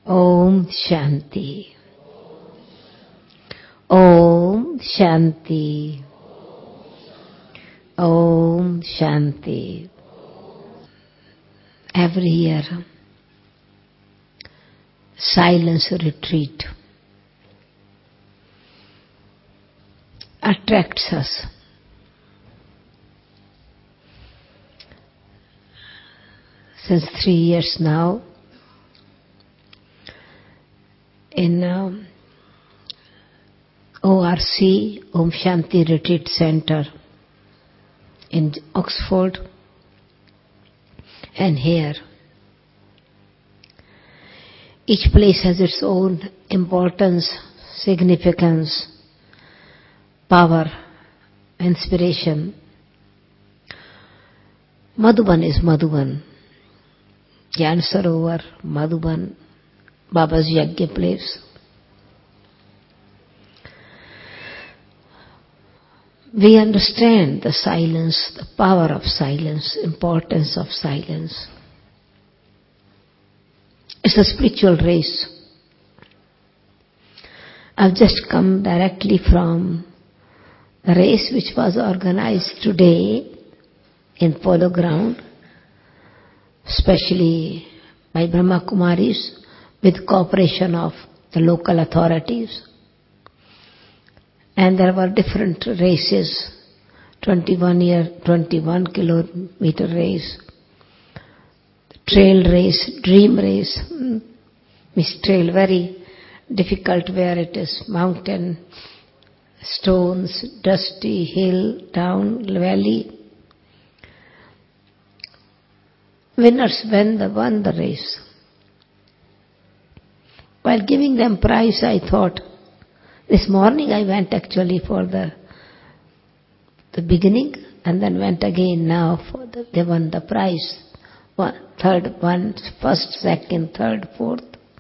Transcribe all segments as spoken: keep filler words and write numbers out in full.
Om Shanti. Om Shanti. Om Shanti. Every year, silence retreat attracts us. Since three years now, in um, O R C, Om Shanti Retreat Center in Oxford, and here. Each place has its own importance, significance, power, inspiration. Madhuban is Madhuban. Gyan Sarovar, Madhuban, Baba's Yajna place. We understand the silence, the power of silence, importance of silence. It's a spiritual race. I've just come directly from a race which was organized today in Polo Ground, especially by Brahma Kumaris with cooperation of the local authorities. And there were different races, twenty-one year, twenty-one kilometer race, trail race, dream race. Miss trail, very difficult where it is mountain, stones, dusty hill, down, valley. Winners won the, won the race. While giving them prize, I thought, this morning I went actually for the the beginning and then went again now for the, they won the prize. One, third one, first, second, third, fourth.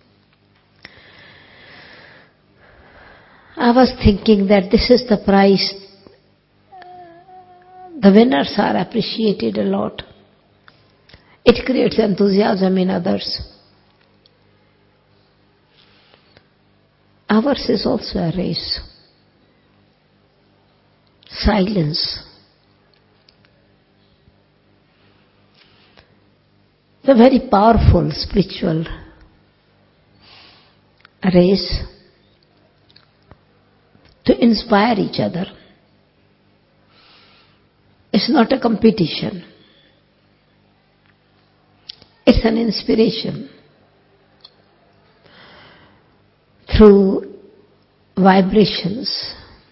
I was thinking that this is the prize. The winners are appreciated a lot. It creates enthusiasm in others. Ours is also a race. Silence. The very powerful spiritual race to inspire each other. It's not a competition. It's an inspiration. Through vibrations,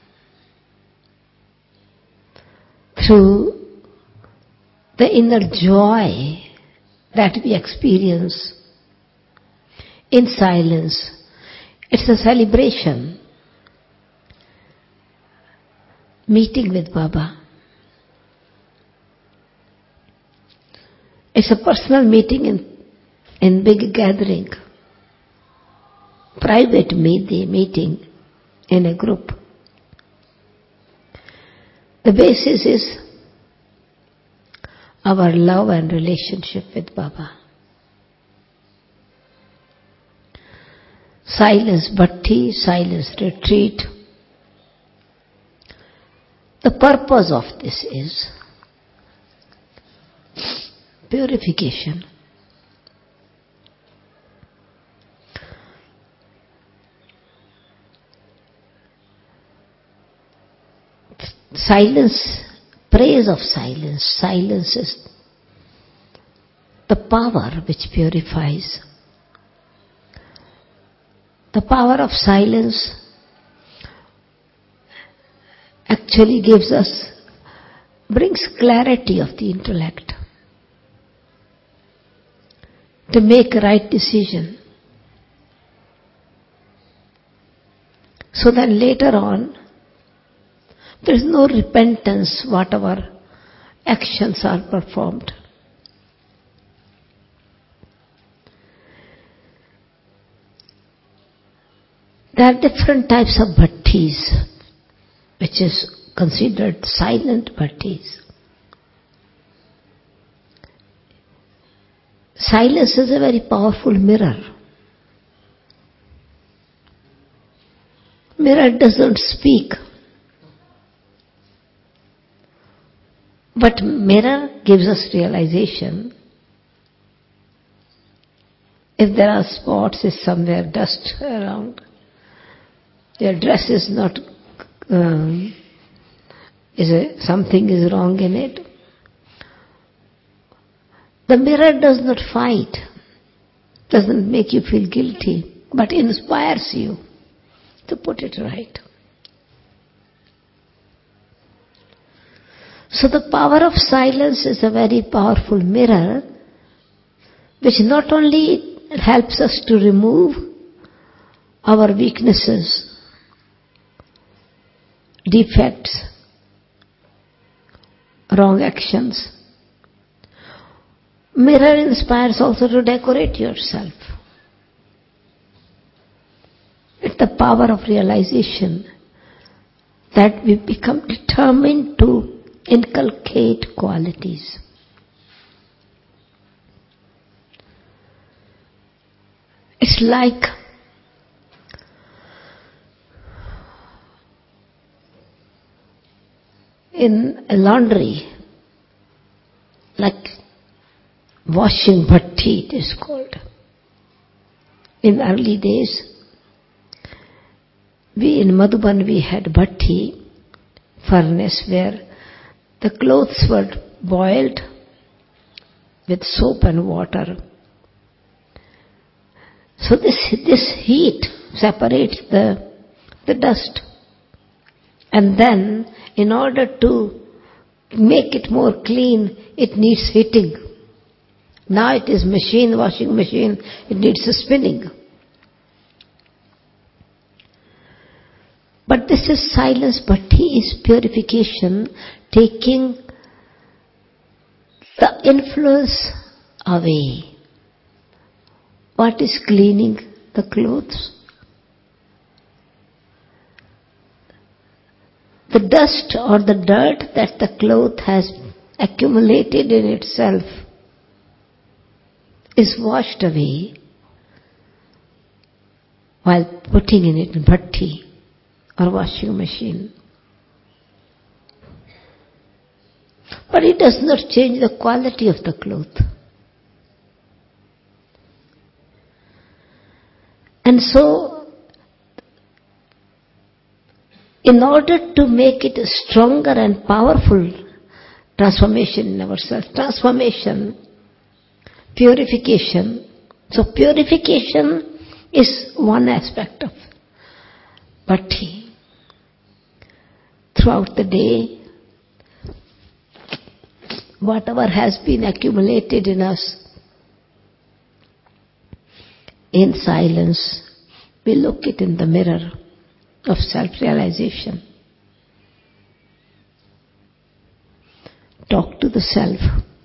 through the inner joy that we experience in silence. It's a celebration, meeting with Baba. It's a personal meeting in, in big gathering. Private meeting in a group. The basis is our love and relationship with Baba. Silence bhakti, silence retreat. The purpose of this is purification. Silence, praise of silence. Silence is the power which purifies. The power of silence actually gives us, brings clarity of the intellect to make a right decision. So that later on, there is no repentance whatever actions are performed. There are different types of bhattis, which is considered silent bhattis. Silence is a very powerful mirror. Mirror doesn't speak, but mirror gives us realization. If there are spots, is somewhere dust around, your dress is not, um, is a, something is wrong in it. The mirror does not fight, doesn't make you feel guilty, but inspires you to put it right. So the power of silence is a very powerful mirror, which not only helps us to remove our weaknesses, defects, wrong actions. Mirror inspires also to decorate yourself. It's the power of realization that we become determined to inculcate qualities. It's like in a laundry, like washing bhatti it is called. In early days, we in Madhuban we had bhatti furnace where the clothes were boiled with soap and water. So this, this heat separates the, the dust. And then, in order to make it more clean, it needs heating. Now it is machine, washing machine, it needs a spinning. But this is silence, bhatti is purification, taking the influence away. What is cleaning the clothes? The dust or the dirt that the cloth has accumulated in itself is washed away while putting in it in bhatti or washing machine. But it does not change the quality of the cloth. And so, in order to make it a stronger and powerful transformation in ourselves, transformation, purification. So purification is one aspect of bhatti. Throughout the day, whatever has been accumulated in us, in silence, we look it in the mirror of self-realization. Talk to the self.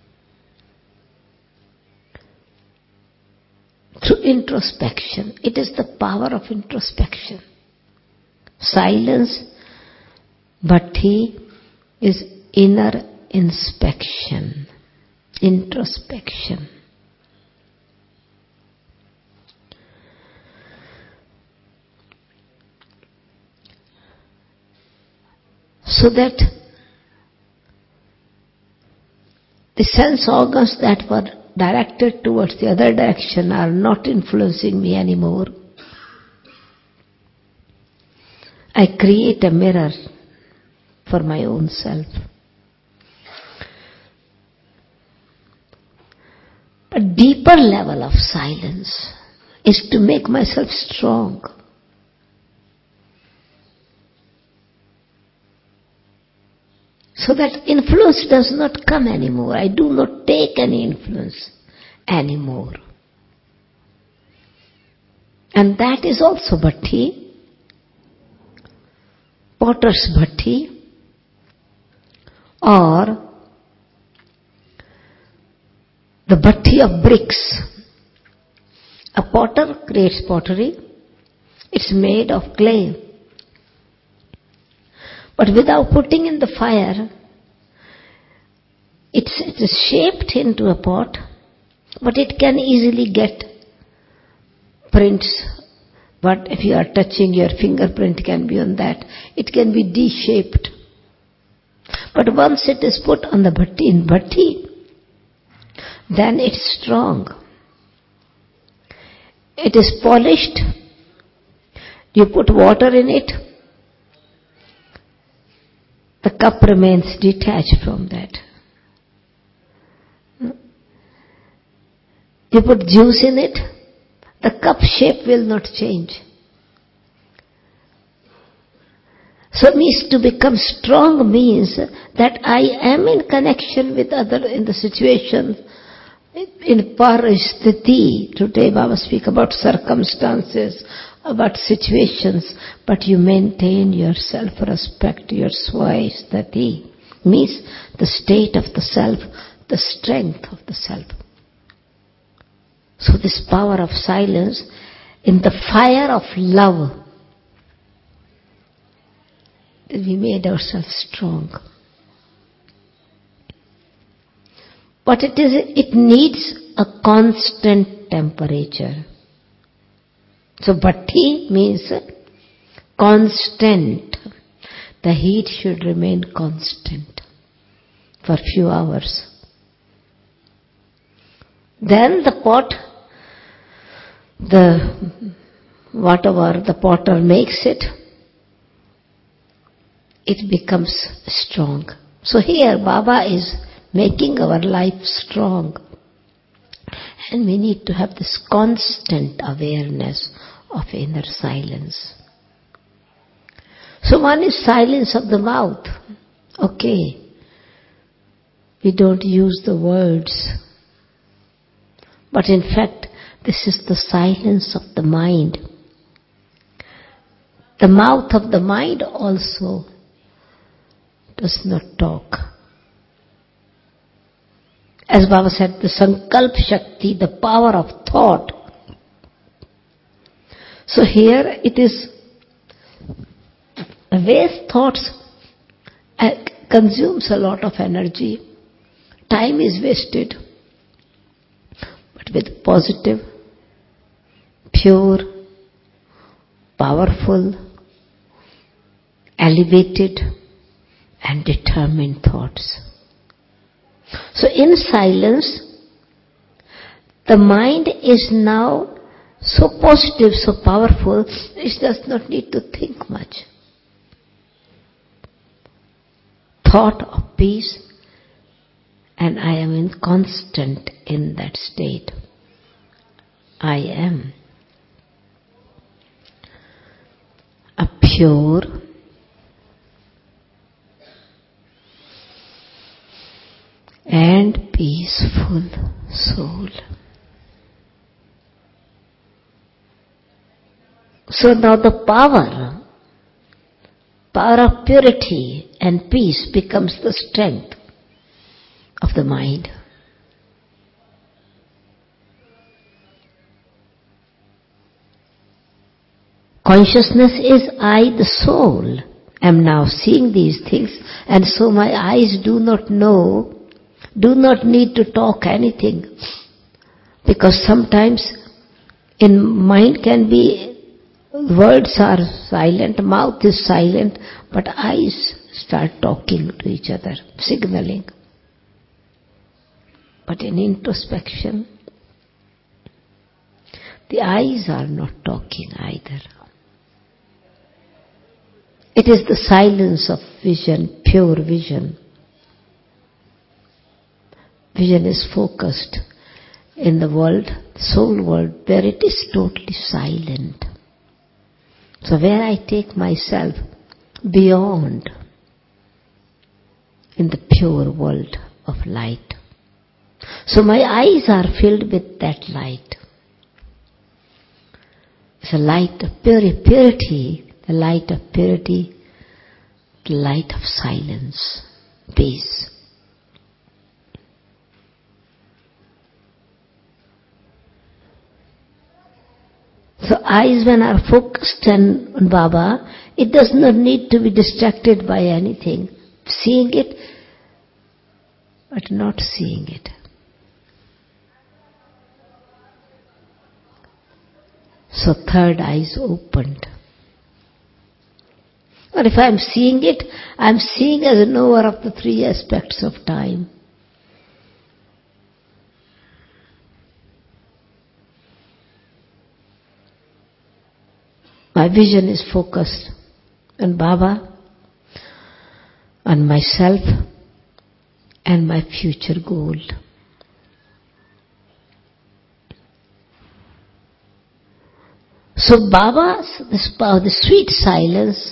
Through introspection. It is the power of introspection. Silence, bhatti, is inner inspection, introspection. So that the sense organs that were directed towards the other direction are not influencing me anymore. I create a mirror for my own self. A deeper level of silence is to make myself strong. So that influence does not come anymore. I do not take any influence anymore. And that is also bhatti, potter's bhatti, or the bhatti of bricks. A potter creates pottery. It's made of clay. But without putting in the fire, it's, it is shaped into a pot, but it can easily get prints But if you are touching, your fingerprint can be on that. It can be D-shaped. But once it is put on the bhatti, in bhatti, then it's strong. It is polished. You put water in it, the cup remains detached from that. You put juice in it, the cup shape will not change. So means to become strong means that I am in connection with other in the situation. In paristiti, today Baba speak about circumstances, about situations, but you maintain your self-respect, your svaistati, means the state of the self, the strength of the self. So this power of silence, in the fire of love, we made ourselves strong. But it is, it needs a constant temperature. So bhatti means constant. The heat should remain constant for few hours. Then the pot, the whatever the potter makes it, it becomes strong. So here Baba is making our life strong. And we need to have this constant awareness of inner silence. So one is silence of the mouth. Okay. We don't use the words. But in fact, this is the silence of the mind. The mouth of the mind also does not talk. As Baba said, the Sankalp Shakti, the power of thought. So here it is, waste thoughts consumes a lot of energy. Time is wasted. But with positive, pure, powerful, elevated and determined thoughts. So in silence, the mind is now so positive, so powerful, it does not need to think much. Thought of peace, and I am in constant in that state. I am a pure, and peaceful soul. So now the power, power of purity and peace becomes the strength of the mind. Consciousness is I, the soul, am now seeing these things, and so my eyes do not know, do not need to talk anything. Because sometimes in mind can be, words are silent, mouth is silent, but eyes start talking to each other, signaling. But in introspection, the eyes are not talking either. It is the silence of vision, pure vision. Vision is focused in the world, soul world, where it is totally silent. So where I take myself beyond in the pure world of light. So my eyes are filled with that light. It's a light of purity, the light of purity, the light of silence, peace. So eyes when are focused on Baba, it does not need to be distracted by anything. Seeing it, but not seeing it. So third eye is opened. Or if I am seeing it, I am seeing as a knower of the three aspects of time. My vision is focused on Baba, on myself, and my future goal. So Baba's, this power, the sweet silence,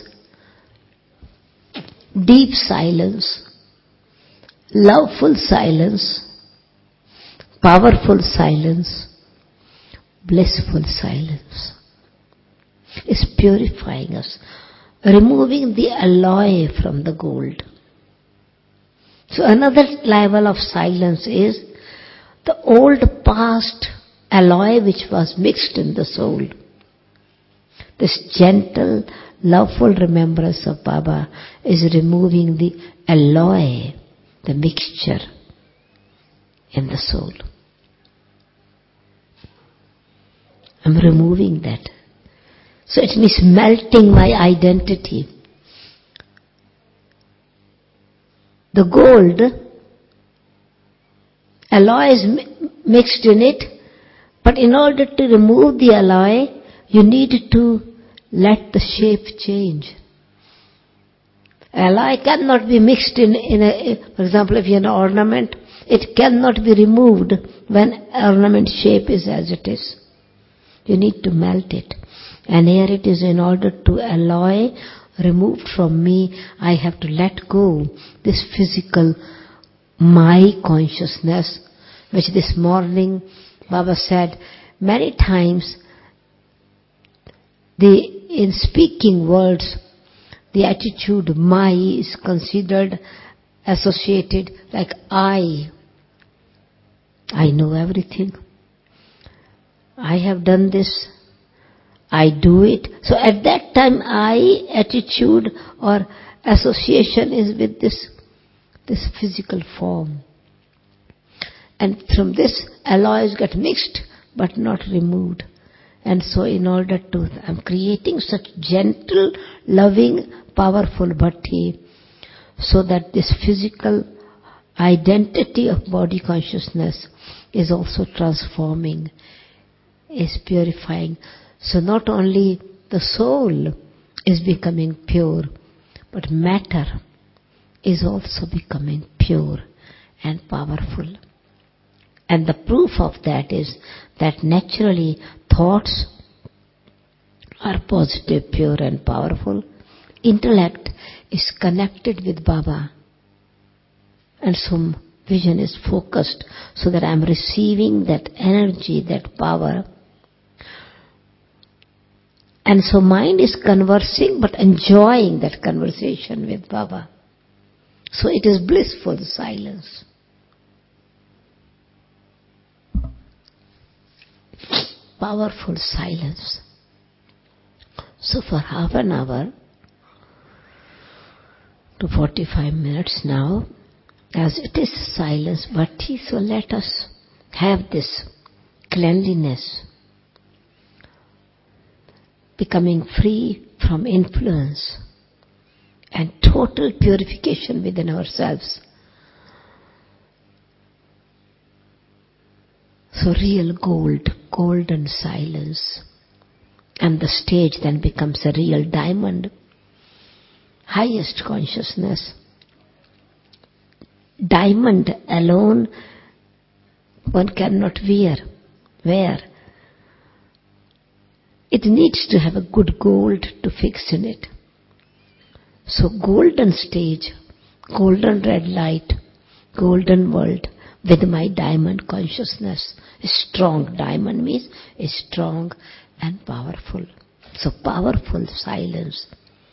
deep silence, loveful silence, powerful silence, blissful silence is purifying us, removing the alloy from the gold. So another level of silence is the old past alloy which was mixed in the soul. This gentle, loveful remembrance of Baba is removing the alloy, the mixture in the soul. I'm removing that. So it means melting my identity. The gold, alloy is mixed in it, but in order to remove the alloy, you need to let the shape change. Alloy cannot be mixed in, in a, for example, if you have an ornament, it cannot be removed when ornament shape is as it is. You need to melt it. And here it is, in order to alloy removed from me, I have to let go this physical, my consciousness, which this morning Baba said many times, the in speaking words, the attitude my is considered associated like I. I know everything. I have done this. I do it. So at that time, I attitude or association is with this, this physical form. And from this, alloys get mixed but not removed. And so in order to, I'm creating such gentle, loving, powerful bhakti, so that this physical identity of body consciousness is also transforming, is purifying. So not only the soul is becoming pure, but matter is also becoming pure and powerful. And the proof of that is that naturally thoughts are positive, pure and powerful. Intellect is connected with Baba. And so vision is focused so that I'm receiving that energy, that power. And so mind is conversing but enjoying that conversation with Baba. So it is blissful silence. Powerful silence. So for half an hour to forty-five minutes now, as it is silence, bhakti, so let us have this cleanliness, becoming free from influence and total purification within ourselves. So real gold, golden silence. And the stage then becomes a real diamond. Highest consciousness. Diamond alone one cannot wear. Wear. It needs to have a good gold to fix in it. So golden stage, golden red light, golden world with my diamond consciousness. A strong diamond means is strong and powerful. So powerful silence.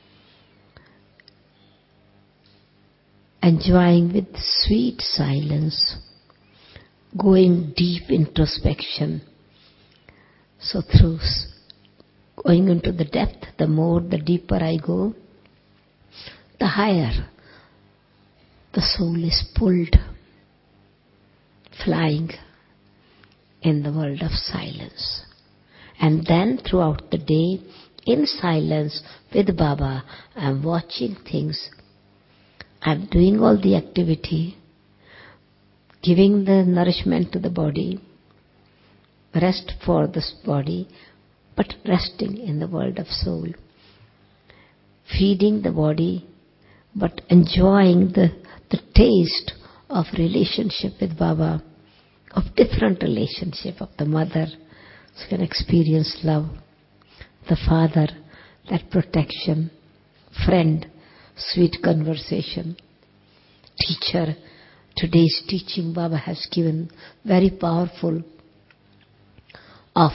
Enjoying with sweet silence. Going deep introspection. So through going into the depth, the more, the deeper I go, the higher the soul is pulled, flying in the world of silence. And then throughout the day, in silence with Baba, I'm watching things. I'm doing all the activity, giving the nourishment to the body, rest for this body, but resting in the world of soul. Feeding the body, but enjoying the, the taste of relationship with Baba, of different relationship, of the mother, so you can experience love, the father, that protection, friend, sweet conversation, teacher. Today's teaching Baba has given very powerful of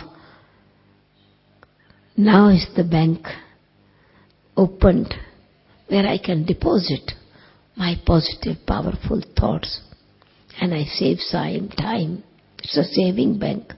now is the bank opened where I can deposit my positive, powerful thoughts, and I save time. It's a saving bank,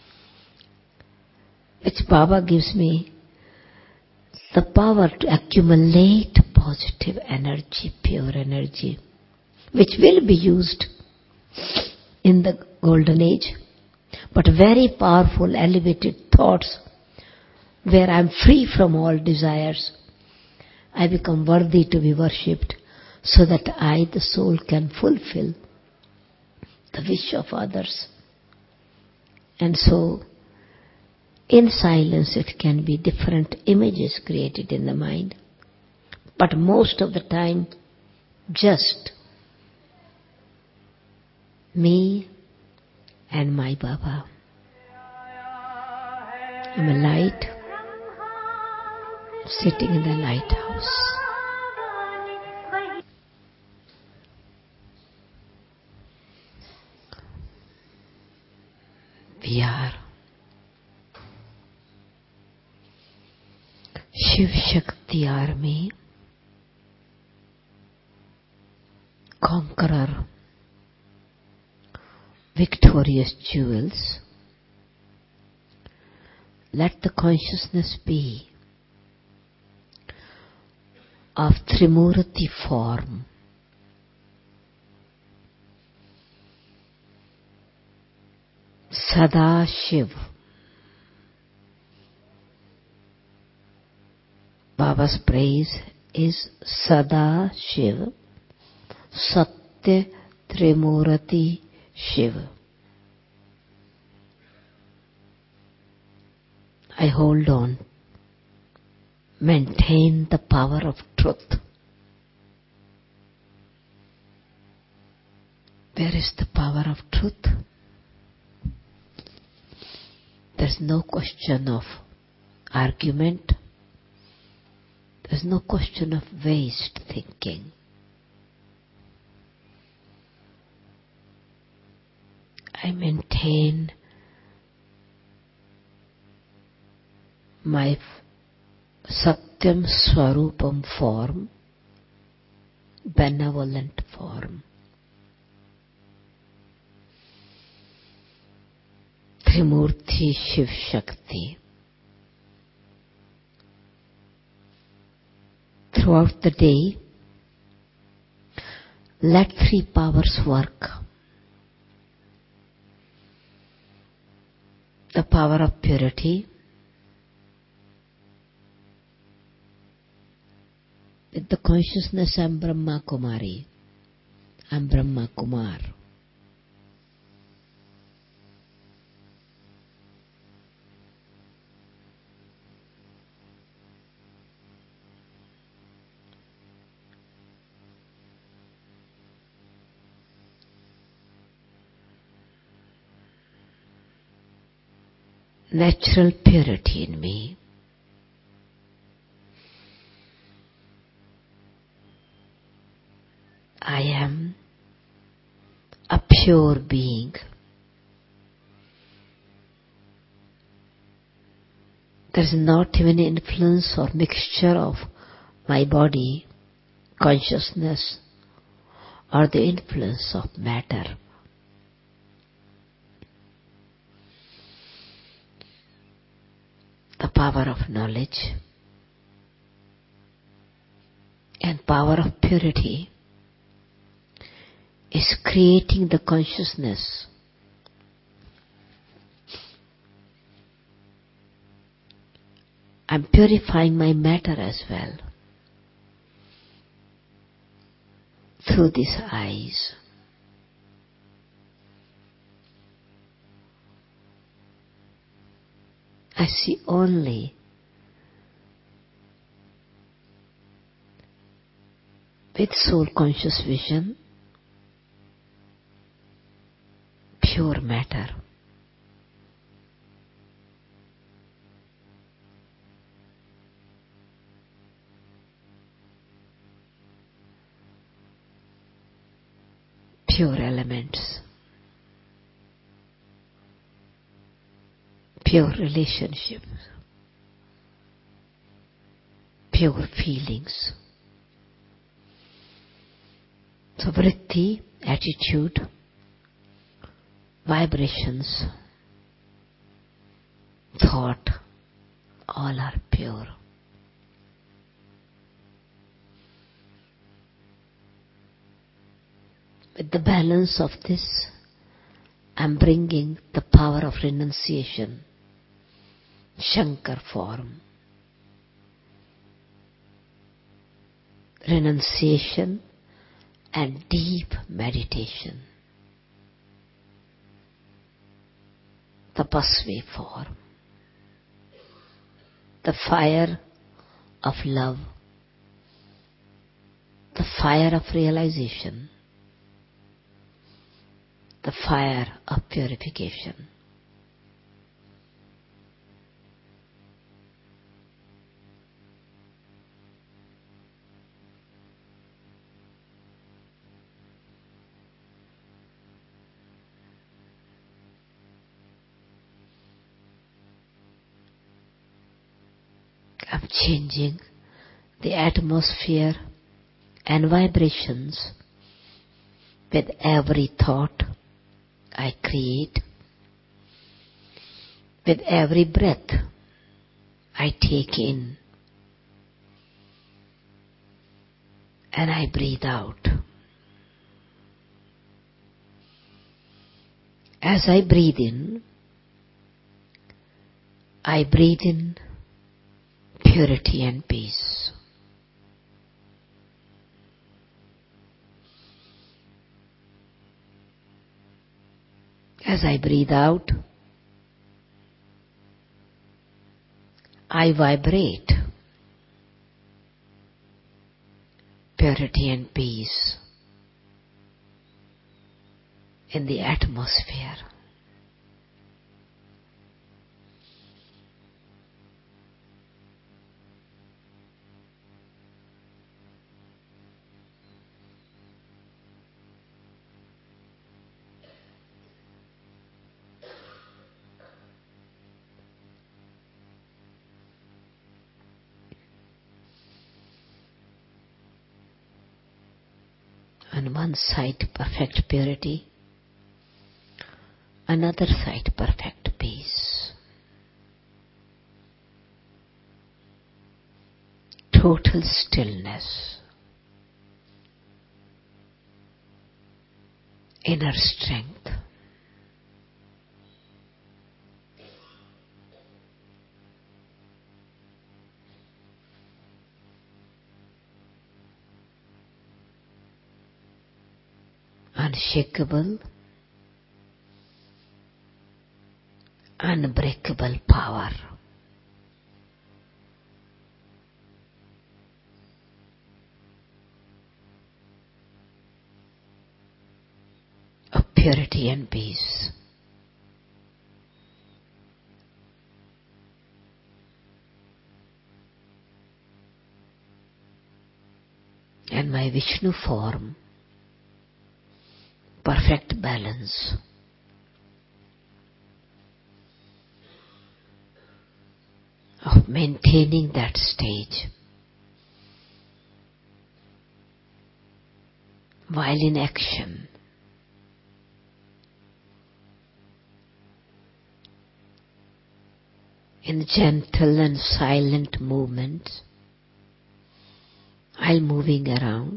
which Baba gives me the power to accumulate positive energy, pure energy, which will be used in the golden age, but very powerful, elevated thoughts where I am free from all desires. I become worthy to be worshipped so that I, the soul, can fulfill the wish of others. And so, in silence it can be different images created in the mind. But most of the time, just me and my Baba. I'm a light sitting in the lighthouse. We are Shiv Shakti army, conqueror, victorious jewels. Let the consciousness be of Trimurti form, Sada Shiv. Baba's praise is Sada Shiv, Satya Trimurti Shiv. I hold on, maintain the power of truth. Where is the power of truth? There's no question of argument. There's no question of waste thinking. I maintain my Satyam Swarupam form, benevolent form. Trimurti Shiv Shakti. Throughout the day, let three powers work. The power of purity, with the consciousness I am Brahma Kumari, I am Brahma Kumar. Natural purity in me. I am a pure being. There is not even influence or mixture of my body, consciousness, or the influence of matter. The power of knowledge and power of purity is creating the consciousness I'm purifying my matter as well through these eyes. I see only with soul conscious vision pure matter. Pure elements. Pure relationships. Pure feelings. So vritti, attitude, vibrations, thought, all are pure. With the balance of this, I'm bringing the power of renunciation, Shankar form. Renunciation and deep meditation. Tapasvi form. The fire of love, the fire of realization, the fire of purification. I'm changing the atmosphere and vibrations with every thought I create, with every breath I take in and I breathe out. As I breathe in, I breathe in purity and peace. As I breathe out, I vibrate purity and peace in the atmosphere. On one side perfect purity, another side perfect peace. Total stillness, inner strength. Unshakable, unbreakable power. Of purity and peace. And my Vishnu form, perfect balance. Of maintaining that stage while in action. In gentle and silent movements, while moving around,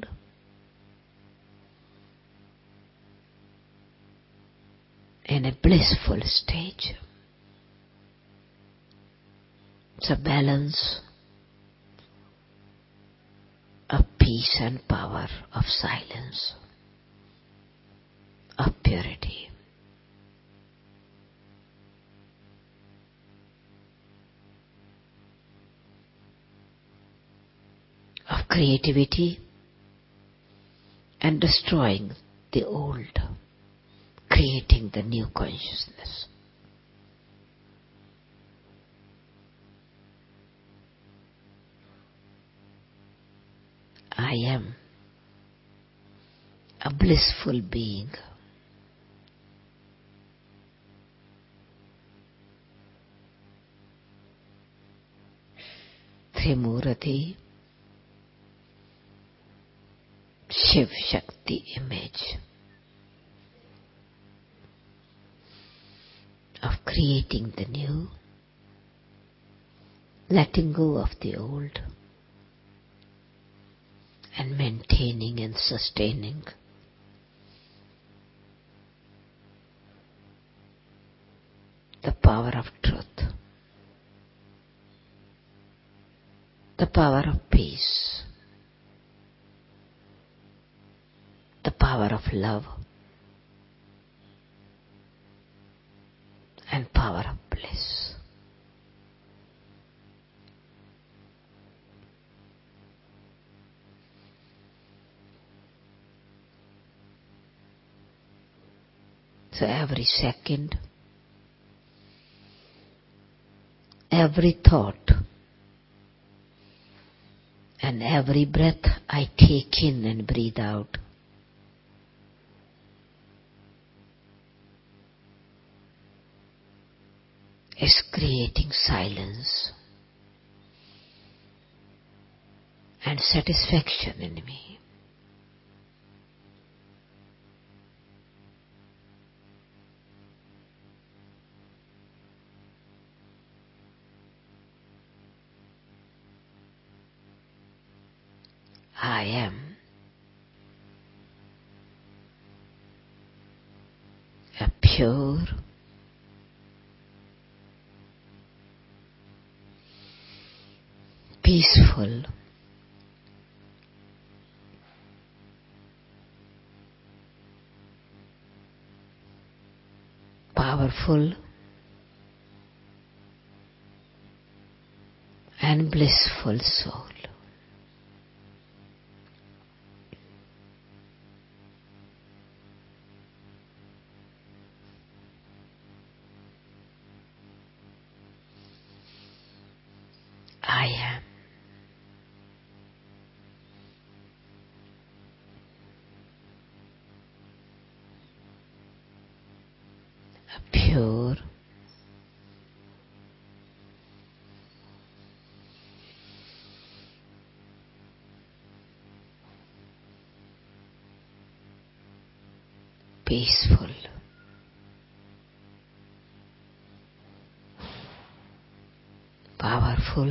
in a blissful stage. It's a balance of peace and power, of silence, of purity. Of creativity and destroying the old, creating the new consciousness. I am a blissful being. Trimurati, Shiv Shakti image of creating the new, letting go of the old, and maintaining and sustaining the power of truth, the power of peace, the power of love, and power of bliss. So every second, every thought, and every breath I take in and breathe out is creating silence and satisfaction in me. I am a pure, peaceful, powerful, and blissful soul. I am a pure, peaceful, powerful,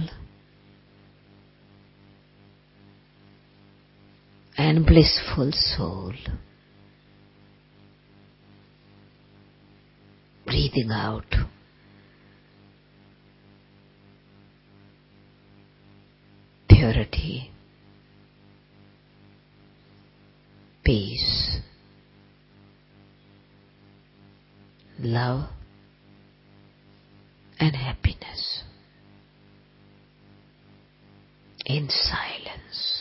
and blissful soul. Breathing out purity, peace, love, and happiness in silence.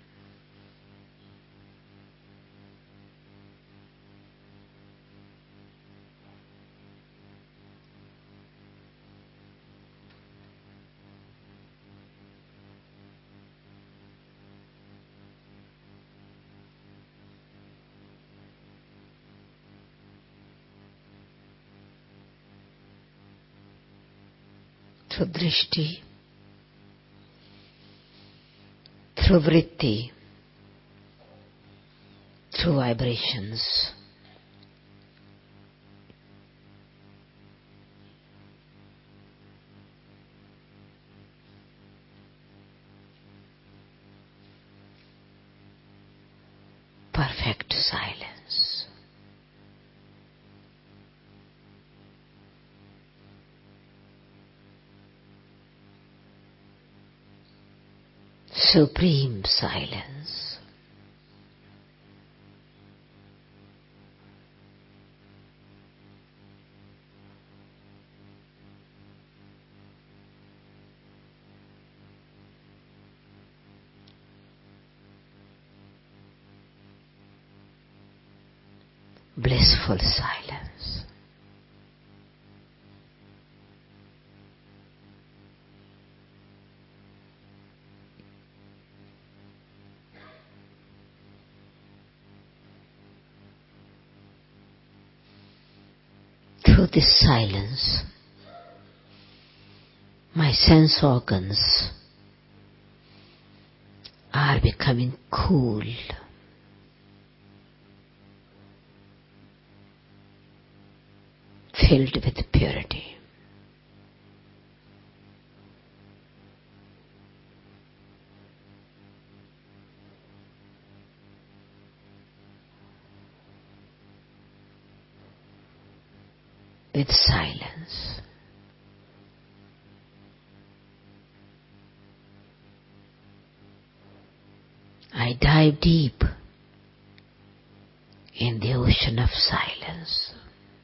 Through drishti, through vritti, through vibrations, perfect silence. supreme silence. Blissful silence. Through this silence, my sense organs are becoming cool. Filled with purity. With silence. I dive deep in the ocean of silence.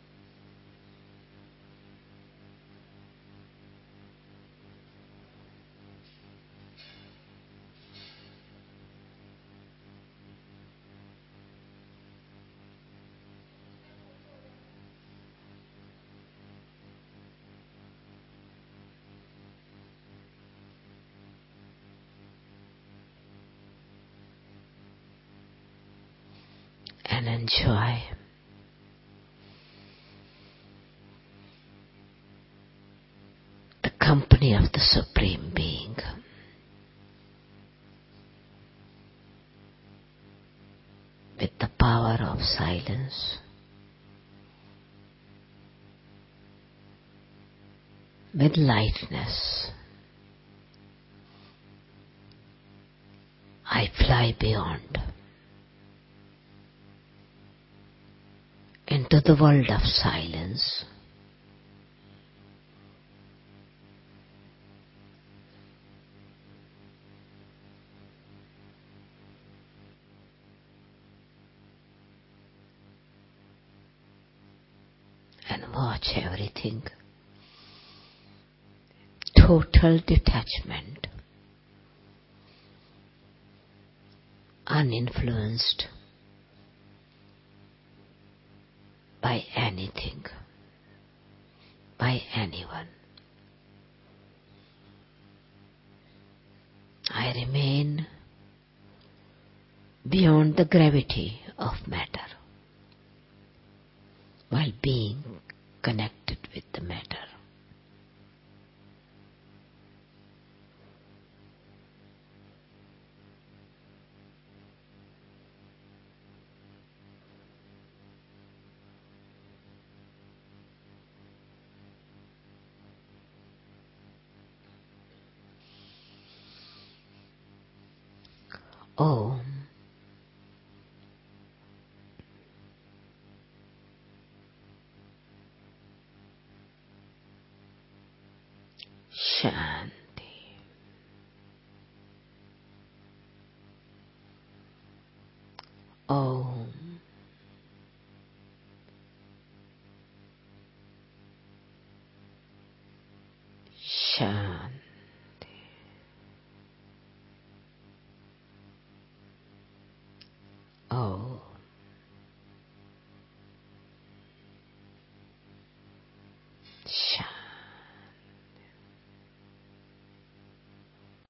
And enjoy the company of the Supreme Being. With the power of silence, with lightness, I fly beyond into the world of silence. And watch everything. Total detachment. Uninfluenced by anything, by anyone. I remain beyond the gravity of matter, while being connected with the matter. Oh,